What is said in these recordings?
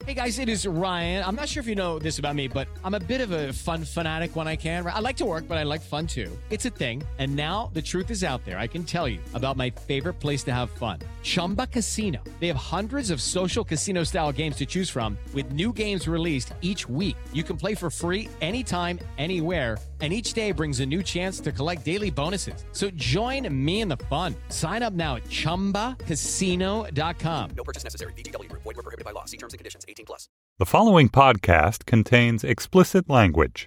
Hey guys, it is Ryan. I'm not sure if you know this about me, but I'm a bit of a fun fanatic when I can. I like to work, but I like fun too. It's a thing. And now the truth is out there. I can tell you about my favorite place to have fun. Chumba Casino. They have hundreds of social casino style games to choose from with new games released each week. You can play for free anytime, anywhere. And each day brings a new chance to collect daily bonuses. So join me in the fun. Sign up now at ChumbaCasino.com. No purchase necessary. VGW Group. Void where prohibited by law. See terms and conditions. 18+. The following podcast contains explicit language.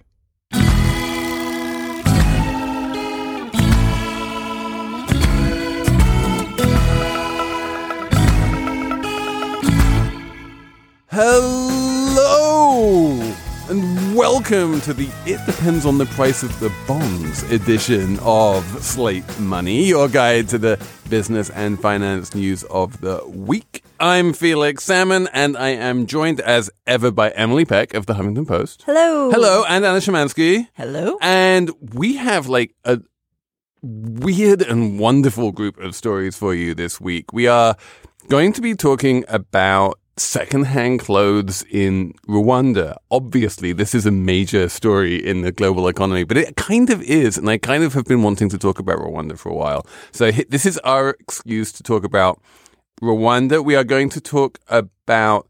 Hello, and welcome to the It Depends on the Price of the Bonds edition of Slate Money, your guide to the business and finance news of the week. I'm Felix Salmon, and I am joined as ever by Emily Peck of the Huffington Post. Hello. Hello, and Anna Szymanski. Hello. And we have like a weird and wonderful group of stories for you this week. We are going to be talking about secondhand clothes in Rwanda. Obviously, this is a major story in the global economy, but it kind of is, and I kind of have been wanting to talk about Rwanda for a while. So this is our excuse to talk about Rwanda. We are going to talk about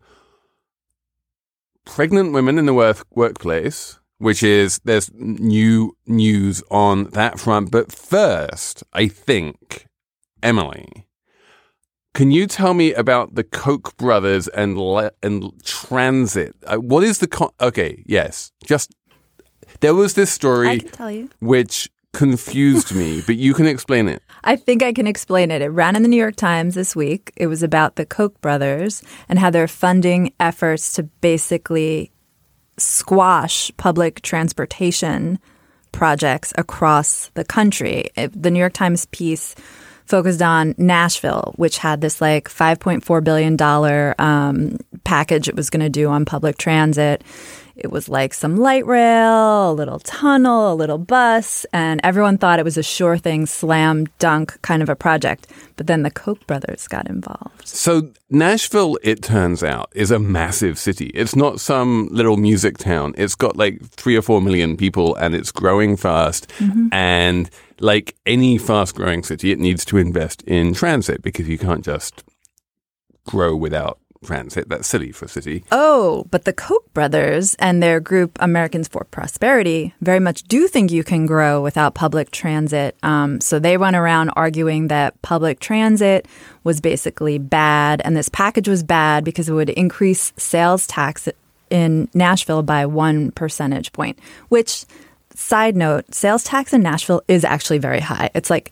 pregnant women in the workplace, which is, there's new news on that front. But first, I think, Emily, can you tell me about the Koch brothers and transit? What is the okay? Yes, just there was this story. I can tell you, which confused me, but you can explain it. I think I can explain it. It ran in the New York Times this week. It was about the Koch brothers and how they're funding efforts to basically squash public transportation projects across the country. The New York Times piece focused on Nashville, which had this like $5.4 billion package it was going to do on public transit. It was like some light rail, a little tunnel, a little bus, and everyone thought it was a sure thing, slam dunk kind of a project. But then the Koch brothers got involved. So Nashville, it turns out, is a massive city. It's not some little music town. It's got like 3 or 4 million people, and it's growing fast. Mm-hmm. And like any fast-growing city, it needs to invest in transit because you can't just grow without transit. That's silly for a city. Oh, but the Koch brothers and their group Americans for Prosperity very much do think you can grow without public transit. So they went around arguing that public transit was basically bad and this package was bad because it would increase sales tax in Nashville by 1 percentage point, which, side note, sales tax in Nashville is actually very high. It's like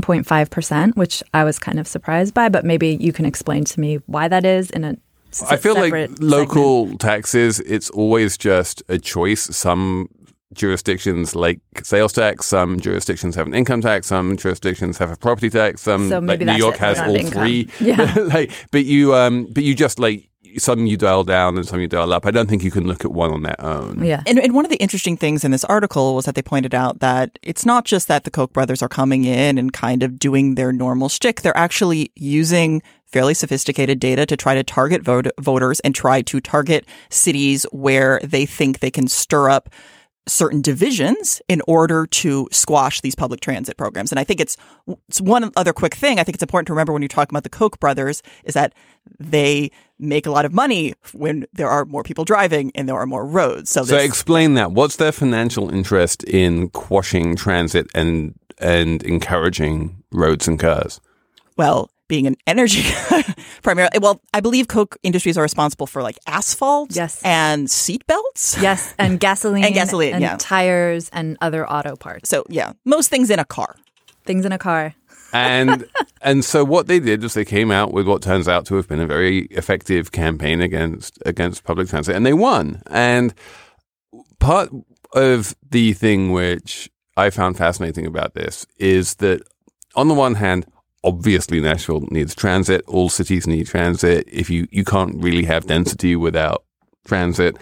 9.5%, which I was kind of surprised by, but maybe you can explain to me why that is in a I feel like local segment. Taxes, it's always just a choice. Some jurisdictions like sales tax, some jurisdictions have an income tax, some jurisdictions have a property tax, some like New York has all three. Yeah. But you just like, some you dial down and some you dial up. I don't think you can look at one on their own. Yeah. And one of the interesting things in this article was that they pointed out that it's not just that the Koch brothers are coming in and kind of doing their normal shtick. They're actually using fairly sophisticated data to try to target voters and try to target cities where they think they can stir up certain divisions in order to squash these public transit programs. And I think it's one other quick thing. I think it's important to remember when you're talking about the Koch brothers is that they make a lot of money when there are more people driving and there are more roads. So explain that. What's their financial interest in quashing transit and encouraging roads and cars? Well, being an energy primarily, well, I believe Koch Industries are responsible for like asphalt, yes, and seatbelts, yes, and gasoline, and yeah, tires and other auto parts. So yeah, most things in a car. Things in a car. And so what they did was they came out with what turns out to have been a very effective campaign against public transit, and they won. And part of the thing which I found fascinating about this is that on the one hand, obviously Nashville needs transit. All cities need transit. If you can't really have density without transit.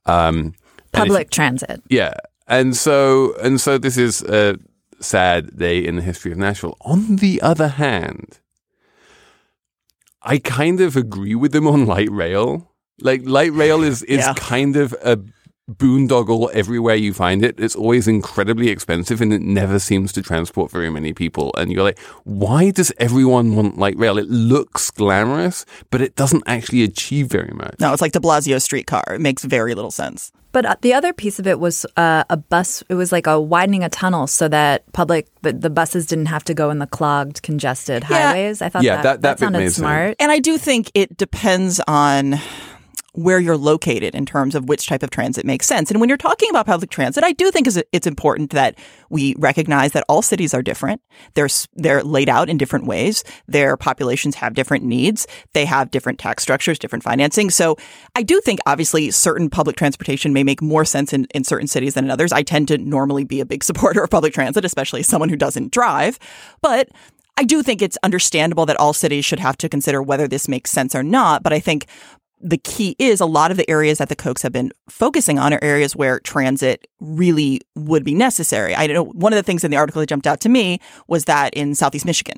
Public transit. Yeah. And so this is a sad day in the history of Nashville. On the other hand, I kind of agree with them on light rail. Like light rail is kind of a boondoggle everywhere you find it. It's always incredibly expensive and it never seems to transport very many people. And you're like, why does everyone want light rail? It looks glamorous, but it doesn't actually achieve very much. No, it's like de Blasio streetcar. It makes very little sense. But the other piece of it was a bus. It was like a widening a tunnel so that the buses didn't have to go in the clogged, congested highways. I thought that sounded smart. And I do think it depends on where you're located in terms of which type of transit makes sense. And when you're talking about public transit, I do think it's important that we recognize that all cities are different. They're laid out in different ways. Their populations have different needs. They have different tax structures, different financing. So I do think, obviously, certain public transportation may make more sense in certain cities than in others. I tend to normally be a big supporter of public transit, especially as someone who doesn't drive. But I do think it's understandable that all cities should have to consider whether this makes sense or not. But I think the key is a lot of the areas that the Kochs have been focusing on are areas where transit really would be necessary. I know one of the things in the article that jumped out to me was that in Southeast Michigan,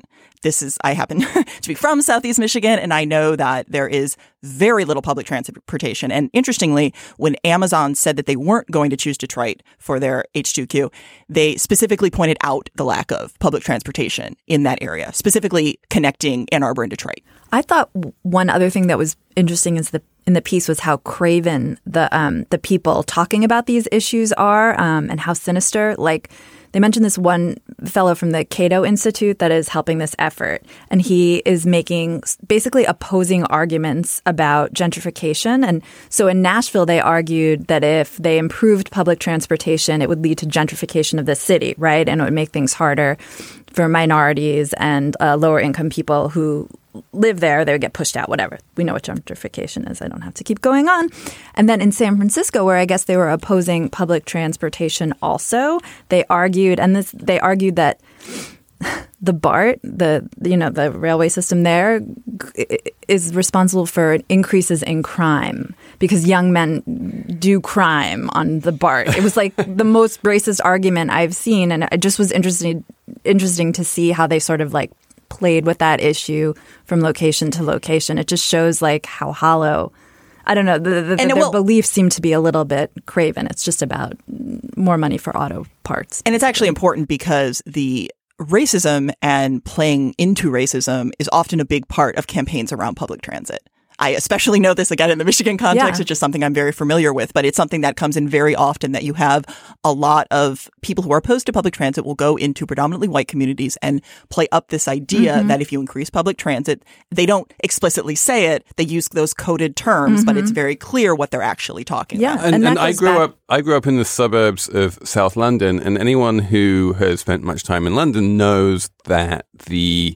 I happen to be from Southeast Michigan, and I know that there is very little public transportation. And interestingly, when Amazon said that they weren't going to choose Detroit for their H2Q, they specifically pointed out the lack of public transportation in that area, specifically connecting Ann Arbor and Detroit. I thought one other thing that was interesting in the piece was how craven the people talking about these issues are, and how sinister. Like, they mentioned this one fellow from the Cato Institute that is helping this effort, and he is making basically opposing arguments about gentrification. And so in Nashville, they argued that if they improved public transportation, it would lead to gentrification of the city, right? And it would make things harder for minorities and lower income people who live there. They would get pushed out, whatever. We know what gentrification is. I don't have to keep going on. And then in San Francisco, where I guess they were opposing public transportation also, they argued that the BART, the railway system there, is responsible for increases in crime because young men do crime on the BART. It was like the most racist argument I've seen, and it just was interesting to see how they sort of like played with that issue from location to location. It just shows like how hollow, I don't know, their beliefs seem to be a little bit craven. It's just about more money for auto parts. And it's actually important because the racism and playing into racism is often a big part of campaigns around public transit. I especially know this, again, in the Michigan context, which is something I'm very familiar with, but it's something that comes in very often, that you have a lot of people who are opposed to public transit will go into predominantly white communities and play up this idea that if you increase public transit, they don't explicitly say it, they use those coded terms, but it's very clear what they're actually talking about. And I grew up in the suburbs of South London, and anyone who has spent much time in London knows that the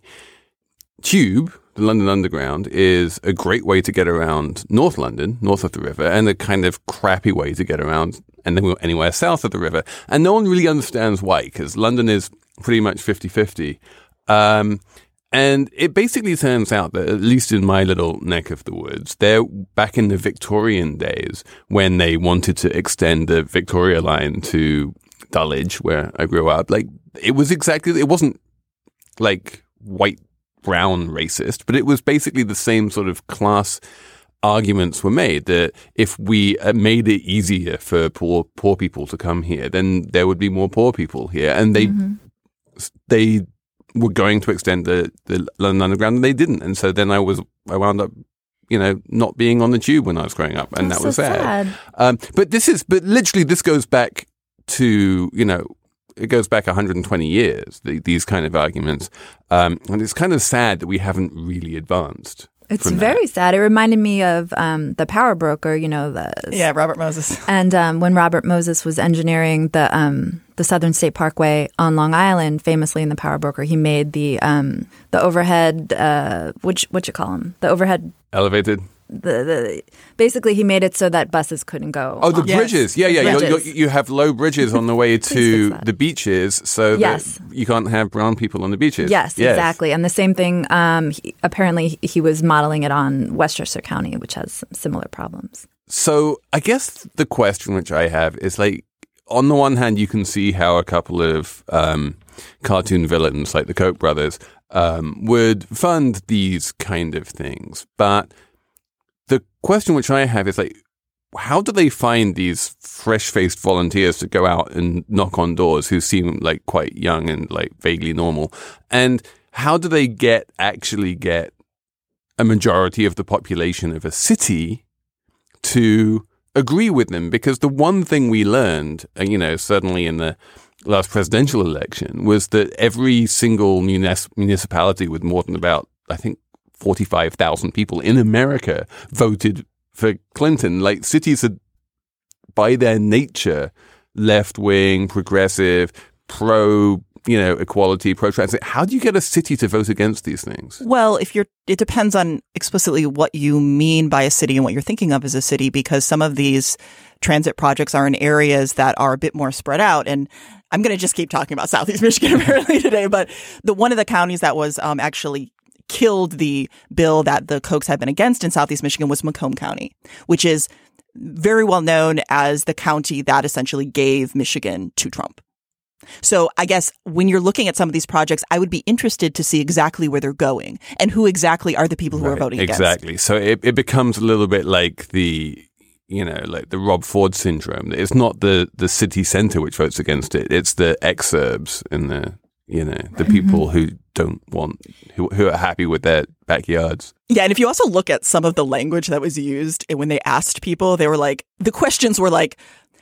Tube, the London Underground, is a great way to get around North London, north of the river, and a kind of crappy way to get around anywhere south of the river. And no one really understands why, because London is pretty much 50-50. And it basically turns out that, at least in my little neck of the woods, they're back in the Victorian days when they wanted to extend the Victoria line to Dulwich, where I grew up. Like, it wasn't like white, brown racist, but it was basically the same sort of class arguments were made, that if we made it easier for poor people to come here, then there would be more poor people here. And they were going to extend the London Underground, and they didn't. And so then I wound up, not being on the Tube when I was growing up, and that was sad. But literally this goes back to, it goes back 120 years, these kind of arguments. And it's kind of sad that we haven't really advanced. It's very sad. It reminded me of the Power Broker, Robert Moses. And when Robert Moses was engineering the Southern State Parkway on Long Island, famously in the Power Broker, he made the overhead, what you call them? The overhead... Elevated? Basically, he made it so that buses couldn't go. Oh, the bridges. Yeah. You have low bridges on the way to the beaches, so that you can't have brown people on the beaches. Yes, exactly. And the same thing, apparently he was modeling it on Westchester County, which has similar problems. So I guess the question which I have is, like, on the one hand, you can see how a couple of cartoon villains like the Koch brothers would fund these kind of things, but the question which I have is like, how do they find these fresh-faced volunteers to go out and knock on doors who seem like quite young and like vaguely normal? And how do they actually get a majority of the population of a city to agree with them? Because the one thing we learned, certainly in the last presidential election, was that every single municipality with more than about, I think, 45,000 people in America voted for Clinton. Like, cities are, by their nature, left-wing, progressive, pro, equality, pro-trans. How do you get a city to vote against these things? Well, it depends on explicitly what you mean by a city and what you're thinking of as a city, because some of these transit projects are in areas that are a bit more spread out. And I'm going to just keep talking about Southeast Michigan apparently today, but one of the counties that was actually killed the bill that the Kochs had been against in Southeast Michigan was Macomb County, which is very well known as the county that essentially gave Michigan to Trump. So I guess when you're looking at some of these projects, I would be interested to see exactly where they're going and who exactly are the people who are voting against. Exactly. So it becomes a little bit like the Rob Ford syndrome. It's not the city center which votes against it. It's the exurbs and the people who don't want, who are happy with their backyards. Yeah. And if you also look at some of the language that was used when they asked people, they were like, the questions were like,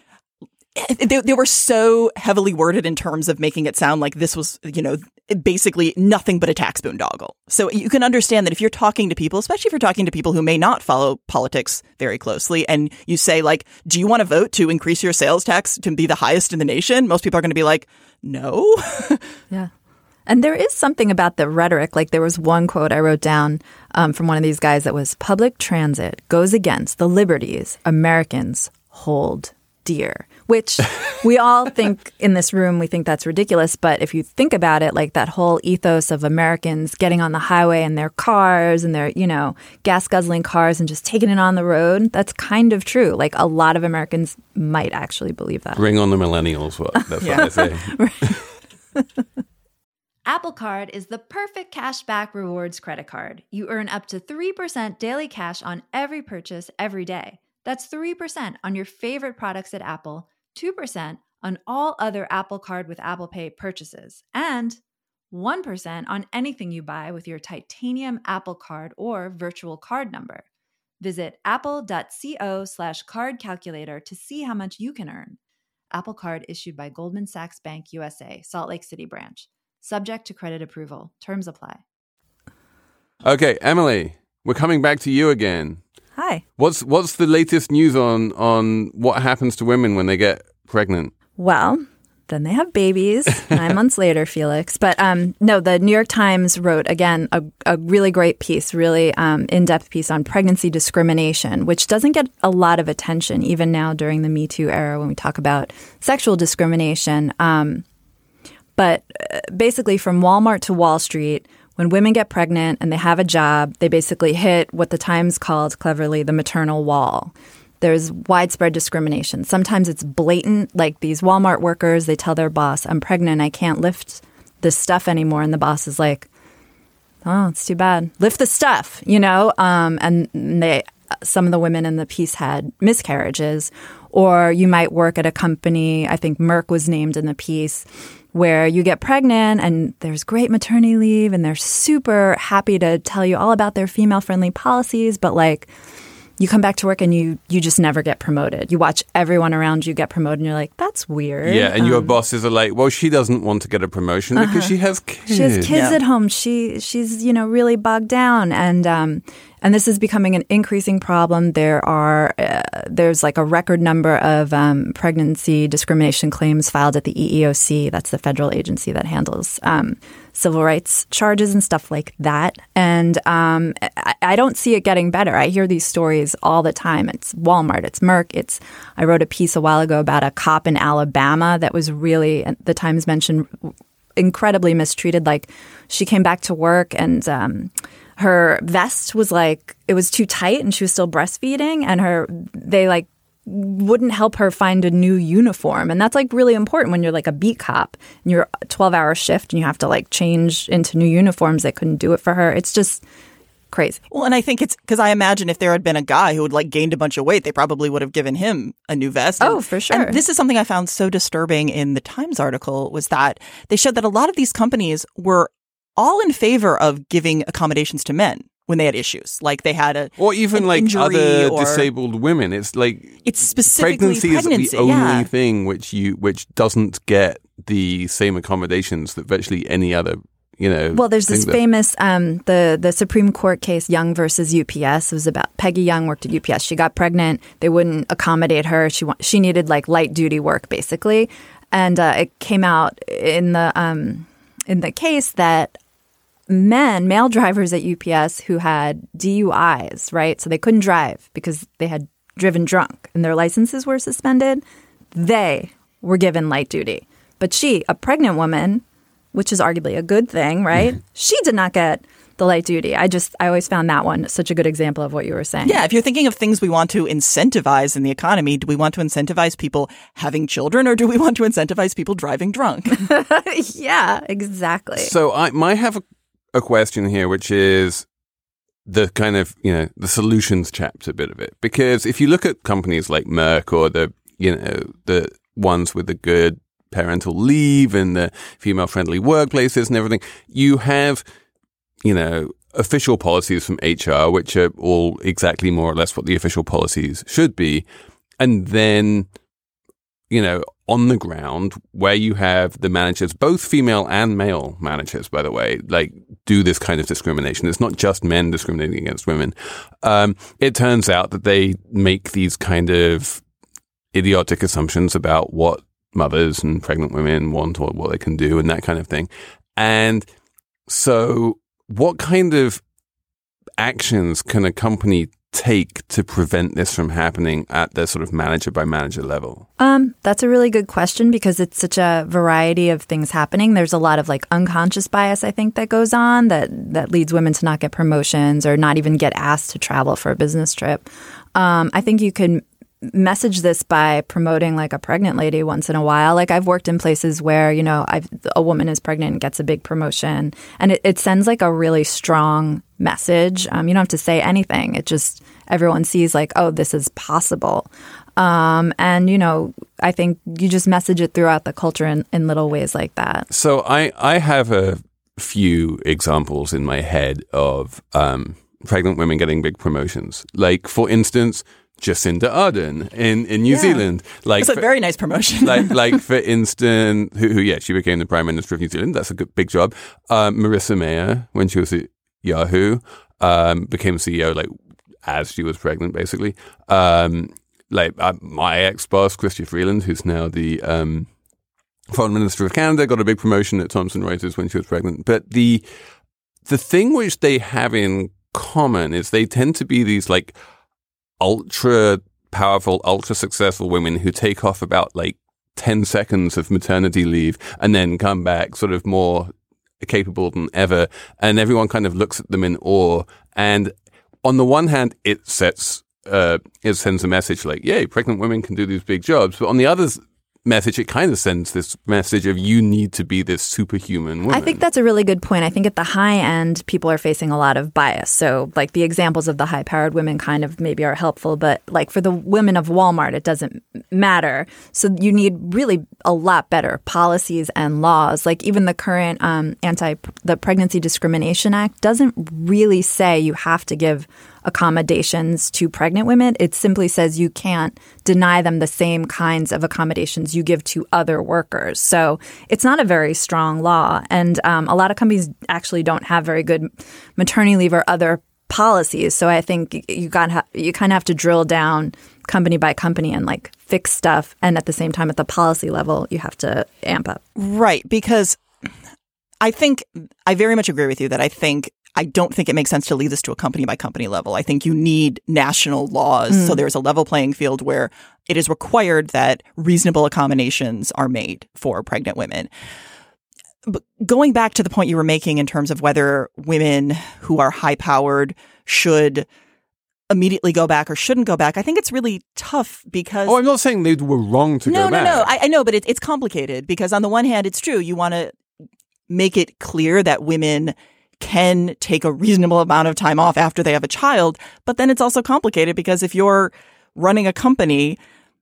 they were so heavily worded in terms of making it sound like this was, basically nothing but a tax boondoggle. So you can understand that if you're talking to people, especially if you're talking to people who may not follow politics very closely, and you say, like, do you want to vote to increase your sales tax to be the highest in the nation? Most people are going to be like, no. Yeah. And there is something about the rhetoric. Like, there was one quote I wrote down from one of these guys that was, public transit goes against the liberties Americans hold dear, which we all think in this room, we think that's ridiculous. But if you think about it, like that whole ethos of Americans getting on the highway in their cars and their, gas guzzling cars and just taking it on the road, that's kind of true. Like, a lot of Americans might actually believe that. Bring on the millennials. That's what I say. Apple Card is the perfect cashback rewards credit card. You earn up to 3% daily cash on every purchase every day. That's 3% on your favorite products at Apple, 2% on all other Apple Card with Apple Pay purchases, and 1% on anything you buy with your titanium Apple Card or virtual card number. Visit apple.co/card calculator to see how much you can earn. Apple Card issued by Goldman Sachs Bank USA, Salt Lake City branch. Subject to credit approval. Terms apply. Okay, Emily, we're coming back to you again. Hi. What's the latest news on what happens to women when they get pregnant? Well, then they have babies 9 months later, Felix. But no, the New York Times wrote, again, a really great piece, really in-depth piece on pregnancy discrimination, which doesn't get a lot of attention even now during the Me Too era when we talk about sexual discrimination. But basically, from Walmart to Wall Street, when women get pregnant and they have a job, they basically hit what the Times called cleverly the maternal wall. There's widespread discrimination. Sometimes it's blatant, like these Walmart workers, they tell their boss, I'm pregnant, I can't lift this stuff anymore. And the boss is like, oh, it's too bad. Lift the stuff, and some of the women in the piece had miscarriages. Or you might work at a company, I think Merck was named in the piece, where you get pregnant and there's great maternity leave and they're super happy to tell you all about their female-friendly policies, but like you come back to work and you just never get promoted. You watch everyone around you get promoted and you're like, that's weird. Yeah, and your bosses are like, well, she doesn't want to get a promotion because she has kids. She has kids at home. She's really bogged down, and this is becoming an increasing problem. There's like a record number of pregnancy discrimination claims filed at the EEOC. That's the federal agency that handles civil rights charges and stuff like that. And I don't see it getting better. I hear these stories all the time. It's Walmart, it's Merck. I wrote a piece a while ago about a cop in Alabama that was really, the Times mentioned, incredibly mistreated. Like, she came back to work and her vest was like, it was too tight and she was still breastfeeding, and they wouldn't help her find a new uniform. And that's like really important when you're like a beat cop and you're a 12-hour shift and you have to like change into new uniforms. They couldn't do it for her. It's just, crazy. Well, and I think it's because I imagine if there had been a guy who had like gained a bunch of weight, they probably would have given him a new vest. Oh, for sure. And this is something I found so disturbing in the Times article was that they showed that a lot of these companies were all in favor of giving accommodations to men when they had issues, like they had or even like other disabled women. It's like it's specifically pregnancy is the only thing which doesn't get the same accommodations that virtually any other. Well, there's this famous the Supreme Court case, Young versus UPS. It was about Peggy Young worked at UPS. She got pregnant. They wouldn't accommodate her. She needed like light duty work basically, and it came out in the case that male drivers at UPS who had DUIs, right? So they couldn't drive because they had driven drunk and their licenses were suspended. They were given light duty. But she, a pregnant woman, which is arguably a good thing, right? She did not get the light duty. I always found that one such a good example of what you were saying. Yeah, if you're thinking of things we want to incentivize in the economy, do we want to incentivize people having children or do we want to incentivize people driving drunk? Yeah, exactly. So I might have a question here, which is the kind of, the solutions chapter bit of it. Because if you look at companies like Merck or the ones with the good parental leave and the female-friendly workplaces and everything, you have, official policies from HR, which are all exactly more or less what the official policies should be. And then, on the ground where you have the managers, both female and male managers, by the way, like do this kind of discrimination. It's not just men discriminating against women. It turns out that they make these kind of idiotic assumptions about what mothers and pregnant women want or what they can do and that kind of thing. And so what kind of actions can a company take to prevent this from happening at the sort of manager by manager level? That's a really good question because it's such a variety of things happening. There's a lot of like unconscious bias, I think, that goes on that leads women to not get promotions or not even get asked to travel for a business trip. I think you can message this by promoting like a pregnant lady once in a while. Like I've worked in places where, a woman is pregnant and gets a big promotion and it sends like a really strong message. You don't have to say anything. It just, everyone sees like, oh, this is possible. And, I think you just message it throughout the culture in little ways like that. So I have a few examples in my head of pregnant women getting big promotions. Like, for instance, Jacinda Ardern in New Zealand. Like, it's a very nice promotion. like for instance, she became the Prime Minister of New Zealand. That's a good job. Marissa Mayer, when she was at Yahoo, became CEO as she was pregnant, basically. My ex-boss, Chrystia Freeland, who's now the Foreign Minister of Canada, got a big promotion at Thomson Reuters when she was pregnant. But the thing which they have in common is they tend to be these ultra powerful, ultra successful women who take off about 10 seconds of maternity leave and then come back sort of more capable than ever. And everyone kind of looks at them in awe. And on the one hand, it sends a message like, yay, pregnant women can do these big jobs. But on the other message, it kind of sends this message of you need to be this superhuman woman. I think that's a really good point. I think at the high end, people are facing a lot of bias. So the examples of the high-powered women kind of maybe are helpful, but for the women of Walmart, it doesn't matter. So you need really a lot better policies and laws. Even the current the Pregnancy Discrimination Act doesn't really say you have to give accommodations to pregnant women. It simply says you can't deny them the same kinds of accommodations you give to other workers. So it's not a very strong law. And a lot of companies actually don't have very good maternity leave or other policies. So I think you kind of have to drill down company by company and fix stuff. And at the same time, at the policy level, you have to amp up. Right. Because I think I very much agree with you that I don't think it makes sense to leave this to a company by company level. I think you need national laws. So there's a level playing field where it is required that reasonable accommodations are made for pregnant women. But going back to the point you were making in terms of whether women who are high powered should immediately go back or shouldn't go back, I think it's really tough because... Oh, I'm not saying they were wrong to go back. No. I know, but it's complicated because on the one hand, it's true. You want to make it clear that women can take a reasonable amount of time off after they have a child. But then it's also complicated because if you're running a company,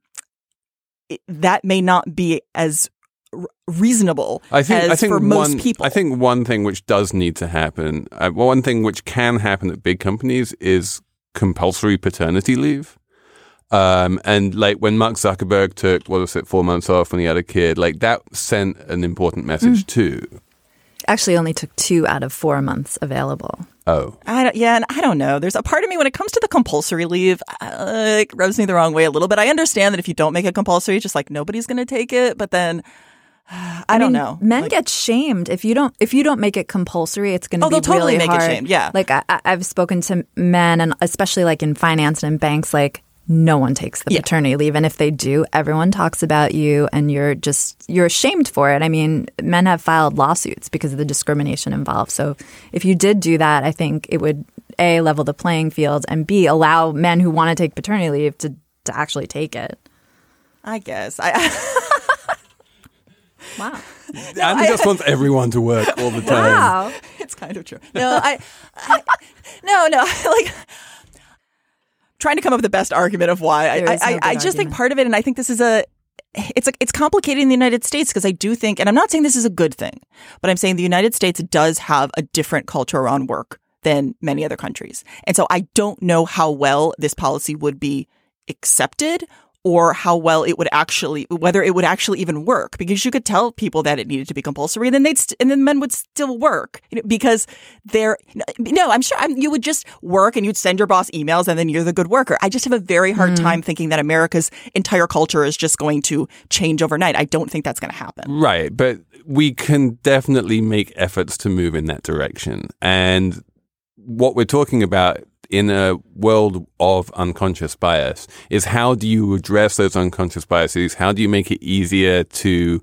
that may not be as reasonable as for most people. I think one thing which does need to happen, one thing which can happen at big companies is compulsory paternity leave. And like when Mark Zuckerberg took, 4 months off when he had a kid, like that sent an important message too. Actually only took 2 out of 4 months available. Oh. I don't know. There's a part of me when it comes to the compulsory leave, it rubs me the wrong way a little bit. I understand that if you don't make it compulsory, just like nobody's going to take it. But then I don't know. Men get shamed if you don't make it compulsory. It's going to be they'll totally really make hard. it shamed. Yeah. Like I've spoken to men, and especially like in finance and in banks, like no one takes the paternity leave, and if they do, everyone talks about you, and you're ashamed for it. I mean, men have filed lawsuits because of the discrimination involved. So if you did do that, I think it would A, level the playing field, and B, allow men who want to take paternity leave to actually take it. I guess. Wow. Andy just wants everyone to work all the time. Wow. It's kind of true. No, no. Like, trying to come up with the best argument of why. I just think part of it, and I think this is it's complicated in the United States because I do think, and I'm not saying this is a good thing, but I'm saying the United States does have a different culture around work than many other countries. And so I don't know how well this policy would be accepted or how well it would whether it would actually even work, because you could tell people that it needed to be compulsory, and then men would still work, because I'm sure you would just work and you'd send your boss emails and then you're the good worker. I just have a very hard time thinking that America's entire culture is just going to change overnight. I don't think that's going to happen. Right. But we can definitely make efforts to move in that direction. And what we're talking about in a world of unconscious bias is how do you address those unconscious biases? How do you make it easier to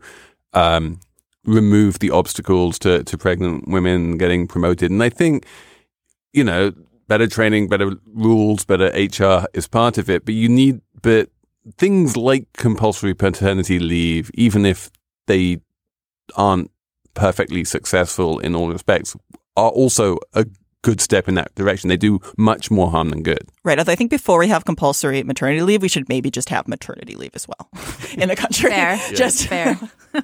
remove the obstacles to pregnant women getting promoted? And I think, better training, better rules, better HR is part of it. But things like compulsory paternity leave, even if they aren't perfectly successful in all respects, are also a good step in that direction. They do much more harm than good. Right. I think before we have compulsory maternity leave, we should maybe just have maternity leave as well in the country. Fair. Just fair.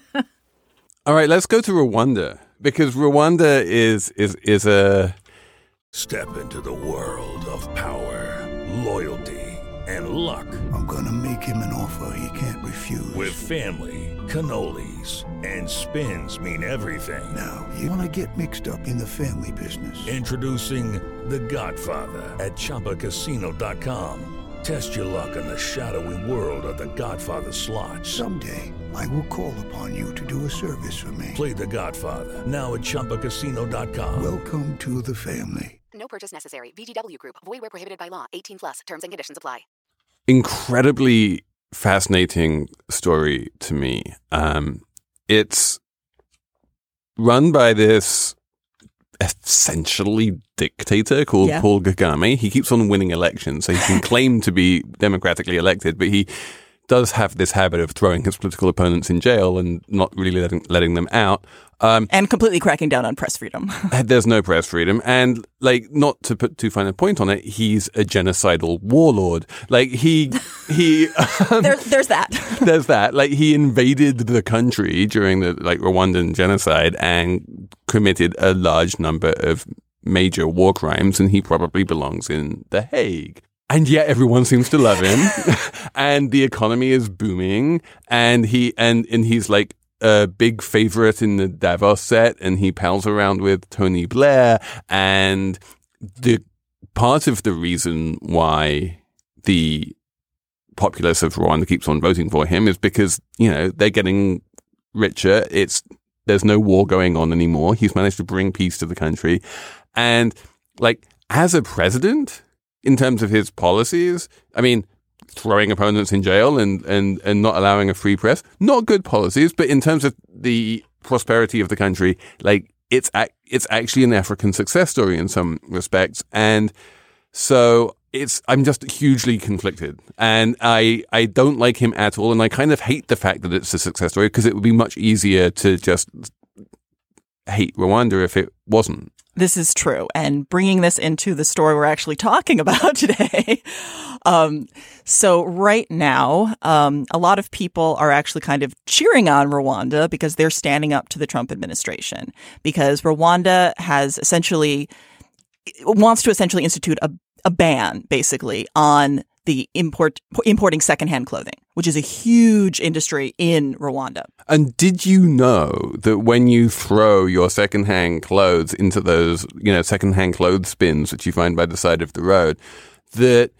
All right, let's go to Rwanda, because Rwanda is a... Step into the world of power, loyalty, and luck. I'm gonna make him an offer he can't refuse. With family, cannolis, and spins mean everything. Now, you wanna get mixed up in the family business. Introducing The Godfather at ChumbaCasino.com. Test your luck in the shadowy world of The Godfather slot. Someday, I will call upon you to do a service for me. Play The Godfather, now at ChumbaCasino.com. Welcome to the family. No purchase necessary. VGW Group. Void where prohibited by law. 18+. Terms and conditions apply. Incredibly fascinating story to me. It's run by this essentially dictator called Paul Kagame. He keeps on winning elections, so he can claim to be democratically elected, but he does have this habit of throwing his political opponents in jail and not really letting them out. And completely cracking down on press freedom. There's no press freedom. And, not to put too fine a point on it, he's a genocidal warlord. There's that. There's that. He invaded the country during the, Rwandan genocide and committed a large number of major war crimes, and he probably belongs in The Hague. And yet everyone seems to love him, and the economy is booming, and he's a big favorite in the Davos set, and he pals around with Tony Blair. And the part of the reason why the populace of Rwanda keeps on voting for him is because, they're getting richer. There's no war going on anymore. He's managed to bring peace to the country. And as a president, in terms of his policies, I mean, throwing opponents in jail and not allowing a free press, not good policies. But in terms of the prosperity of the country, it's actually an African success story in some respects. And so I'm just hugely conflicted, and I don't like him at all. And I kind of hate the fact that it's a success story, because it would be much easier to just hate Rwanda if it wasn't. This is true. And bringing this into the story we're actually talking about today. So right now, a lot of people are actually kind of cheering on Rwanda because they're standing up to the Trump administration, because Rwanda wants to essentially institute a ban, basically, on the importing secondhand clothing, which is a huge industry in Rwanda. And did you know that when you throw your secondhand clothes into those, secondhand clothes bins that you find by the side of the road, that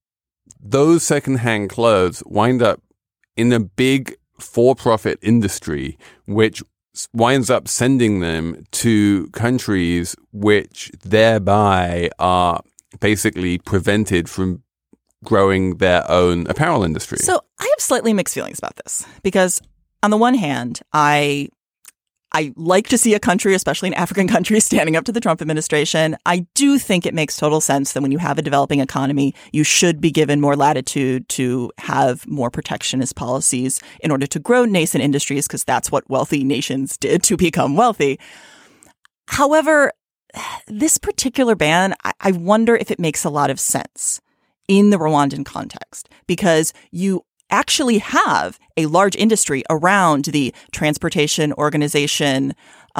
those secondhand clothes wind up in a big for-profit industry, which winds up sending them to countries which thereby are basically prevented from growing their own apparel industry? So I have slightly mixed feelings about this, because on the one hand, I like to see a country, especially an African country, standing up to the Trump administration. I do think it makes total sense that when you have a developing economy, you should be given more latitude to have more protectionist policies in order to grow nascent industries, because that's what wealthy nations did to become wealthy. However, this particular ban, I wonder if it makes a lot of sense in the Rwandan context, because you actually have a large industry around the transportation, organization,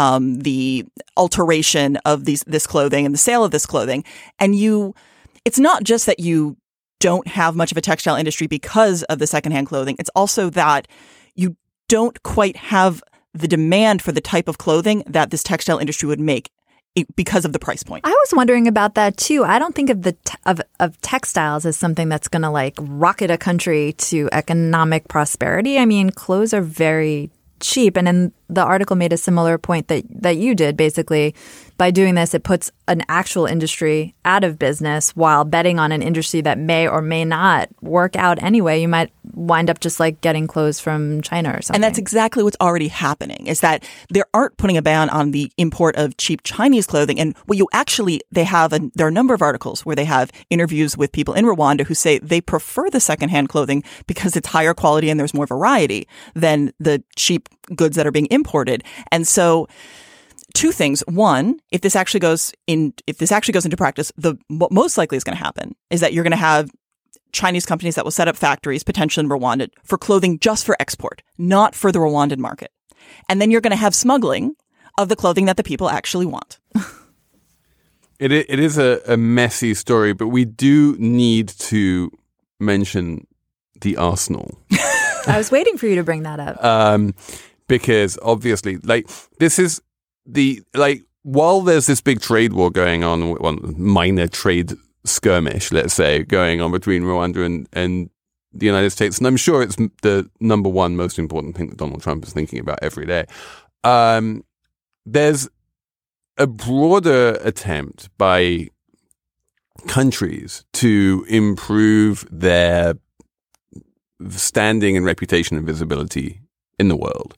the alteration of this clothing and the sale of this clothing. And it's not just that you don't have much of a textile industry because of the secondhand clothing. It's also that you don't quite have the demand for the type of clothing that this textile industry would make because of the price point. I was wondering about that too. I don't think of textiles as something that's going to rocket a country to economic prosperity. I mean, clothes are very cheap. And then the article made a similar point that you did. Basically, by doing this, it puts an actual industry out of business while betting on an industry that may or may not work out anyway. You might wind up just getting clothes from China or something. And that's exactly what's already happening, is that they aren't putting a ban on the import of cheap Chinese clothing. And what there are a number of articles where they have interviews with people in Rwanda who say they prefer the secondhand clothing because it's higher quality and there's more variety than the cheap goods that are being imported. And so two things. One, if this actually goes into practice, what most likely is going to happen is that you're going to have Chinese companies that will set up factories, potentially in Rwanda, for clothing just for export, not for the Rwandan market. And then you're going to have smuggling of the clothing that the people actually want. It is a messy story, but we do need to mention the Arsenal. I was waiting for you to bring that up. Because obviously, this is while there's this big trade war going on, minor trade skirmish, let's say, going on between Rwanda and the United States, and I'm sure it's the number one most important thing that Donald Trump is thinking about every day. There's a broader attempt by countries to improve their standing and reputation and visibility in the world.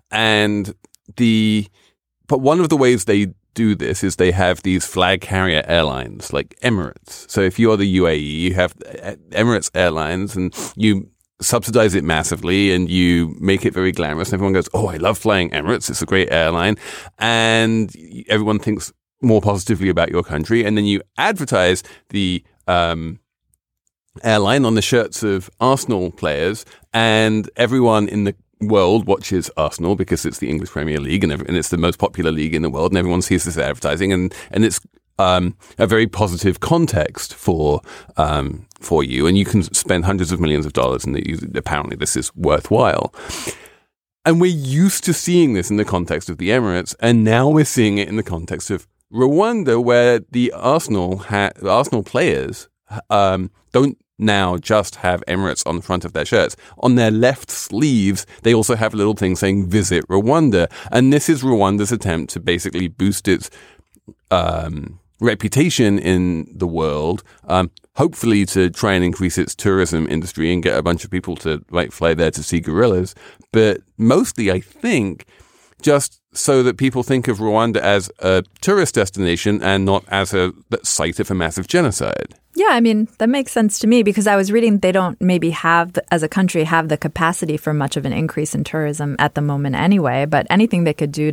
But one of the ways they do this is they have these flag carrier airlines like Emirates. So if you're the UAE, you have Emirates Airlines and you subsidize it massively and you make it very glamorous. And everyone goes, oh, I love flying Emirates. It's a great airline. And everyone thinks more positively about your country. And then you advertise the airline on the shirts of Arsenal players, and everyone in the world watches Arsenal because it's the English Premier League and it's the most popular league in the world, and everyone sees this advertising, and it's a very positive context for you, and you can spend hundreds of millions of dollars, and apparently this is worthwhile. And we're used to seeing this in the context of the Emirates, and now we're seeing it in the context of Rwanda, where the Arsenal players don't now just have Emirates on the front of their shirts. On their left sleeves, they also have a little thing saying "Visit Rwanda," and this is Rwanda's attempt to basically boost its reputation in the world, hopefully to try and increase its tourism industry and get a bunch of people to fly there to see gorillas, but mostly, I think, just so that people think of Rwanda as a tourist destination and not as a site of a massive genocide. Yeah, I mean, that makes sense to me, because I was reading they don't maybe have, as a country, have the capacity for much of an increase in tourism at the moment anyway. But anything they could do to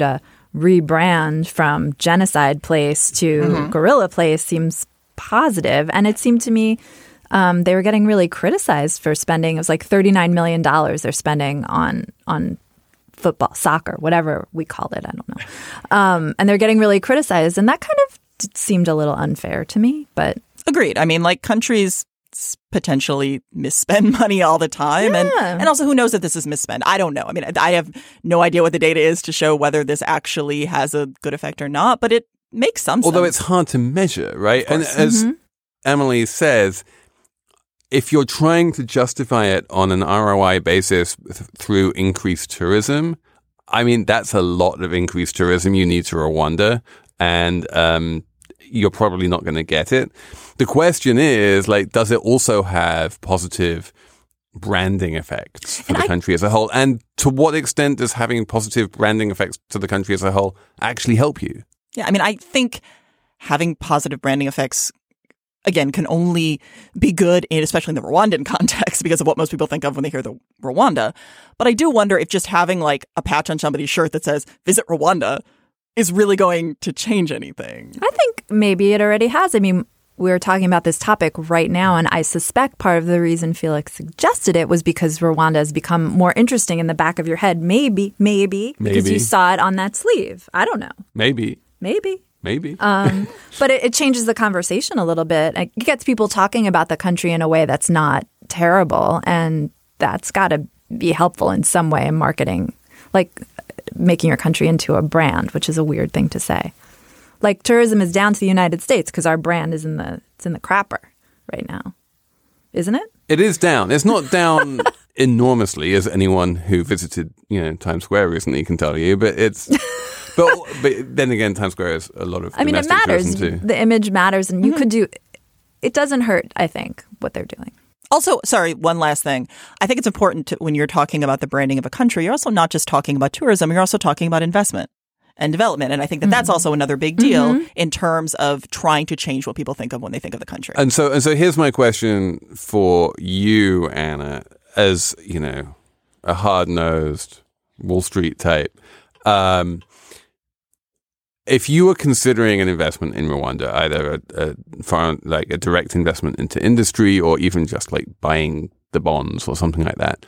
rebrand from genocide place to guerrilla place seems positive. And it seemed to me they were getting really criticized for spending. It was like $39 million they're spending on football, soccer, whatever we called it. I don't know. And they're getting really criticized. And that kind of seemed a little unfair to me. But agreed. I mean, like, countries potentially misspend money all the time. Yeah. And also, who knows if this is misspent? I don't know. I mean, I have no idea what the data is to show whether this actually has a good effect or not, but it makes some sense. Although it's hard to measure, right? And as Emily says, if you're trying to justify it on an ROI basis through increased tourism, I mean, that's a lot of increased tourism you need to Rwanda, and you're probably not going to get it. The question is, like, does it also have positive branding effects for the country as a whole? And to what extent does having positive branding effects to the country as a whole actually help you? Yeah, I mean, I think having positive branding effects, again, can only be good, especially in the Rwandan context, because of what most people think of when they hear the Rwanda. But I do wonder if just having like a patch on somebody's shirt that says, "Visit Rwanda," is really going to change anything. I think maybe it already has. I mean, we're talking about this topic right now, and I suspect part of the reason Felix suggested it was because Rwanda has become more interesting in the back of your head. Maybe. Because you saw it on that sleeve. I don't know. Maybe. But it changes the conversation a little bit. It gets people talking about the country in a way that's not terrible, and that's got to be helpful in some way in marketing, like making your country into a brand, which is a weird thing to say. Like, tourism is down to the United States because our brand is in the crapper right now, isn't it? It is down. It's not down enormously, as anyone who visited, Times Square recently can tell you. But it's, but then again, Times Square is a lot of. I mean, it matters. Too. The image matters, and you could do. It doesn't hurt, I think, what they're doing. Also, sorry, one last thing. I think it's important to, when you're talking about the branding of a country, you're also not just talking about tourism. You're also talking about investment and development. And I think that that's also another big deal in terms of trying to change what people think of when they think of the country. And so here's my question for you, Anna, as, a hard-nosed Wall Street type. If you were considering an investment in Rwanda, either a direct investment into industry or even just like buying the bonds or something like that,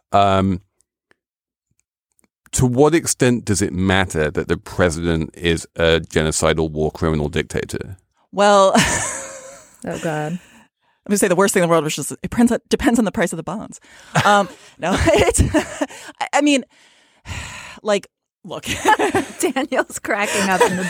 to what extent does it matter that the president is a genocidal war criminal dictator? Well, oh God. I'm going to say the worst thing in the world, which is it depends on the price of the bonds. No, it's, I mean, like, look. Daniel's cracking up in the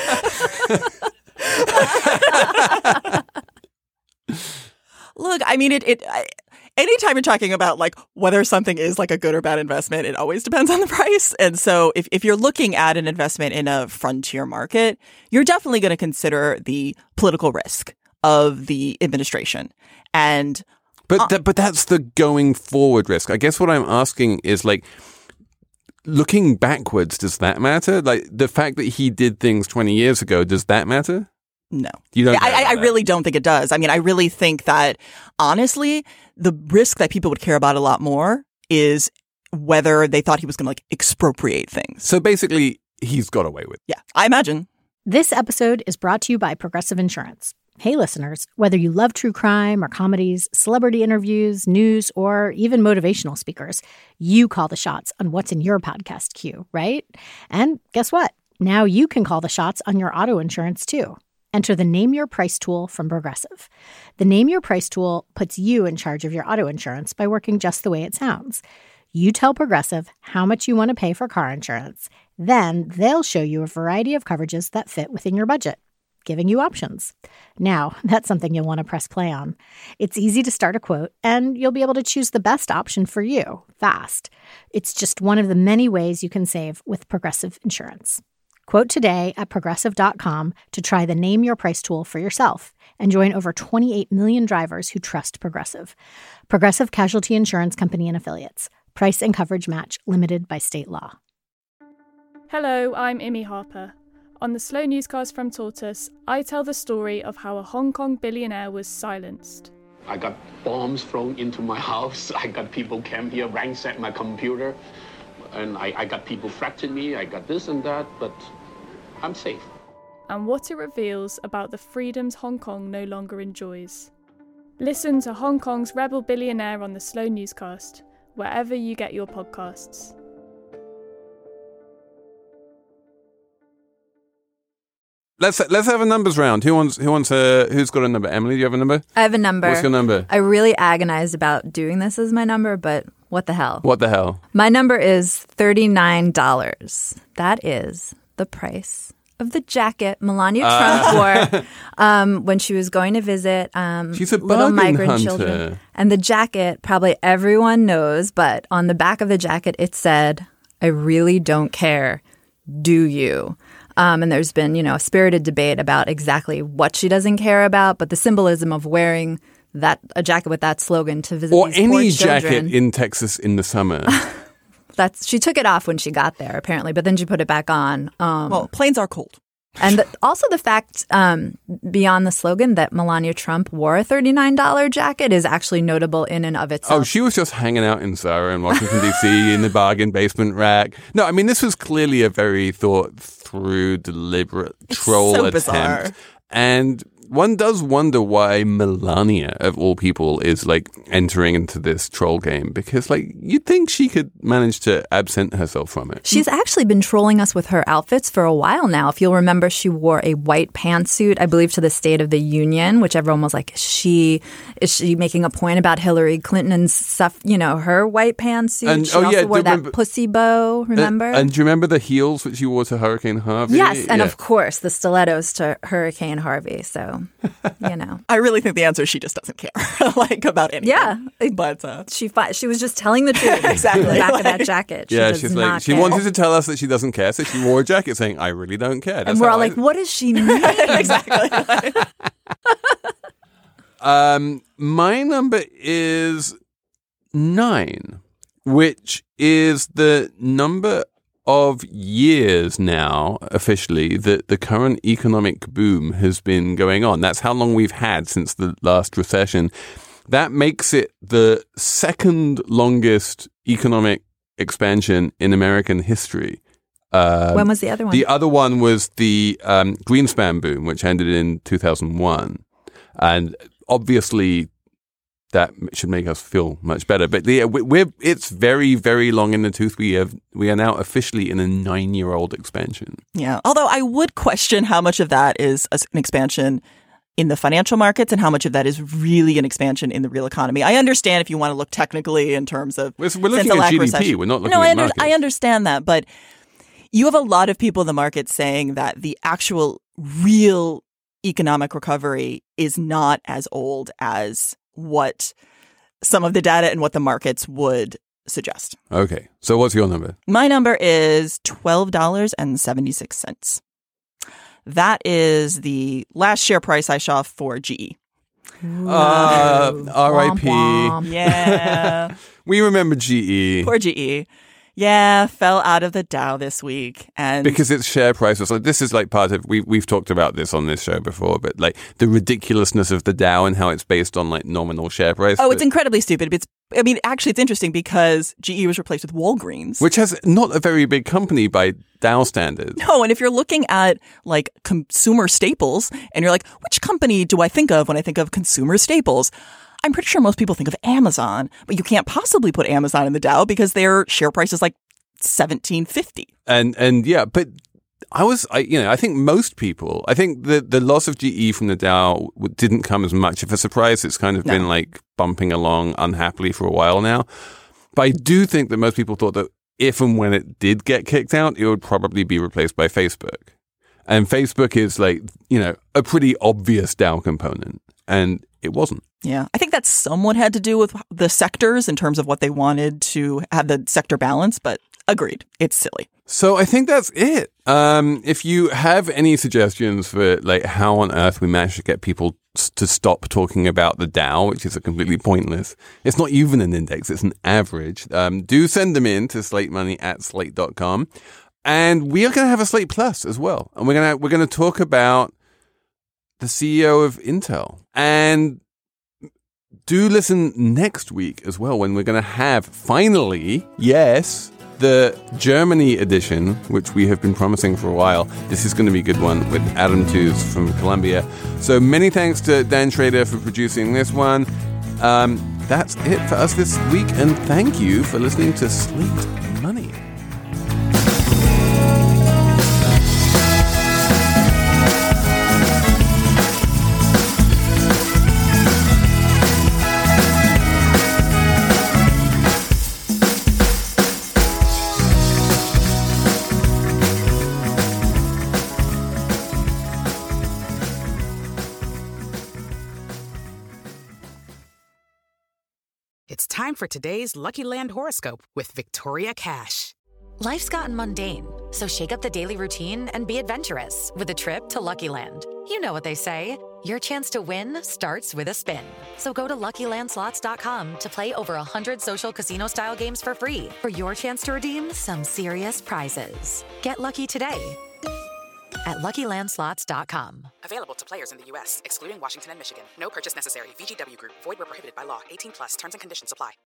booth. Look, I mean, anytime you're talking about like whether something is like a good or bad investment, it always depends on the price. And so if you're looking at an investment in a frontier market, you're definitely going to consider the political risk of the administration. And but that's the going forward risk. I guess what I'm asking is, like, looking backwards, does that matter? Like, the fact that he did things 20 years ago, does that matter? No. You don't. I really don't think it does. I mean, I really think that, honestly, the risk that people would care about a lot more is whether they thought he was going to, like, expropriate things. So basically, he's got away with it. Yeah, I imagine. This episode is brought to you by Progressive Insurance. Hey, listeners, whether you love true crime or comedies, celebrity interviews, news, or even motivational speakers, you call the shots on what's in your podcast queue, right? And guess what? Now you can call the shots on your auto insurance, too. Enter the Name Your Price tool from Progressive. The Name Your Price tool puts you in charge of your auto insurance by working just the way it sounds. You tell Progressive how much you want to pay for car insurance. Then they'll show you a variety of coverages that fit within your budget, giving you options. Now, that's something you'll want to press play on. It's easy to start a quote, and you'll be able to choose the best option for you fast. It's just one of the many ways you can save with Progressive Insurance. Quote today at Progressive.com to try the Name Your Price tool for yourself and join over 28 million drivers who trust Progressive. Progressive Casualty Insurance Company and Affiliates. Price and coverage match limited by state law. Hello, I'm Imi Harper. On the Slow Newscast from Tortoise, I tell the story of how a Hong Kong billionaire was silenced. I got bombs thrown into my house. I got people came here, ransacked my computer. and I got people threatening me, I got this and that, but I'm safe. And what it reveals about the freedoms Hong Kong no longer enjoys. Listen to Hong Kong's Rebel Billionaire on the Slow Newscast, wherever you get your podcasts. Let's have a numbers round. Who's got a number? Emily, do you have a number? I have a number. What's your number? I really agonized about doing this as my number, but what the hell? What the hell? My number is $39. That is the price of the jacket Melania Trump wore when she was going to visit She's a little bargain migrant hunter. children. And the jacket, probably everyone knows, but on the back of the jacket it said, "I really don't care. Do you?" And there's been, a spirited debate about exactly what she doesn't care about, but the symbolism of wearing a jacket with that slogan to visit or these poor any children. jacket in Texas in the summer. She took it off when she got there, apparently, but then she put it back on. Well, planes are cold. And also the fact, beyond the slogan, that Melania Trump wore a $39 jacket is actually notable in and of itself. Oh, she was just hanging out in Zara in Washington, D.C. in the bargain basement rack. No, I mean, this was clearly a very thought-through, deliberate troll so attempt. bizarre. And one does wonder why Melania, of all people, is entering into this troll game, because you'd think she could manage to absent herself from it. She's actually been trolling us with her outfits for a while now. If you'll remember, she wore a white pantsuit, I believe, to the State of the Union, which everyone was like, is she making a point about Hillary Clinton and stuff? Her white pantsuit. And, she also wore that pussy bow, remember? And do you remember the heels that she wore to Hurricane Harvey? Yes, and of course, the stilettos to Hurricane Harvey. So, I really think the answer is she just doesn't care, about anything. Yeah. But she was just telling the truth. Exactly. The back of that jacket. She wanted to tell us that she doesn't care, so she wore a jacket saying, "I really don't care." That's and we're all like, what does she mean? Exactly. My number is 9, which is the number of years now, officially, that the current economic boom has been going on. That's how long we've had since the last recession. That makes it the second longest economic expansion in American history. When was the other one? The other one was the Greenspan boom, which ended in 2001. And obviously, that should make us feel much better. But it's very, very long in the tooth. We are now officially in a 9-year-old expansion. Yeah. Although I would question how much of that is an expansion in the financial markets and how much of that is really an expansion in the real economy. I understand if you want to look technically in terms of we're looking at GDP. Recession. We're not looking at markets. I understand that, but you have a lot of people in the market saying that the actual real economic recovery is not as old as what some of the data and what the markets would suggest. Okay. So what's your number? My number is $12.76. That is the last share price I saw for GE. R.I.P. Yeah. We remember GE. Poor GE. Yeah, fell out of the Dow this week, and because its share price was this is part of we've talked about this on this show before, but the ridiculousness of the Dow and how it's based on nominal share price. Oh, it's incredibly stupid. Actually, it's interesting because GE was replaced with Walgreens, which has not a very big company by Dow standards. No, and if you're looking at consumer staples, and you're like, which company do I think of when I think of consumer staples? I'm pretty sure most people think of Amazon, but you can't possibly put Amazon in the Dow because their share price is $17.50. And yeah, but I think most people, I think the loss of GE from the Dow didn't come as much of a surprise. It's kind of been bumping along unhappily for a while now. But I do think that most people thought that if and when it did get kicked out, it would probably be replaced by Facebook. And Facebook is a pretty obvious Dow component. And it wasn't. Yeah. I think that somewhat had to do with the sectors in terms of what they wanted to have the sector balance, but agreed. It's silly. So I think that's it. If you have any suggestions for how on earth we managed to get people to stop talking about the Dow, which is a completely pointless, it's not even an index, it's an average, do send them in to slatemoney@slate.com. And we are going to have a Slate Plus as well. And we're going to talk about the CEO of Intel. And do listen next week as well when we're going to have, finally, yes, the Germany edition, which we have been promising for a while. This is going to be a good one with Adam Tooze from Columbia. So many thanks to Dan Schrader for producing this one. That's it for us this week, and thank you for listening to Slate Money. It's time for today's Lucky Land horoscope with Victoria Cash. Life's gotten mundane, so shake up the daily routine and be adventurous with a trip to Lucky Land. You know what they say, your chance to win starts with a spin. So go to LuckyLandSlots.com to play over 100 social casino-style games for free for your chance to redeem some serious prizes. Get lucky today at LuckyLandSlots.com. Available to players in the U.S., excluding Washington and Michigan. No purchase necessary. VGW Group. Void where prohibited by law. 18+. Terms and conditions apply.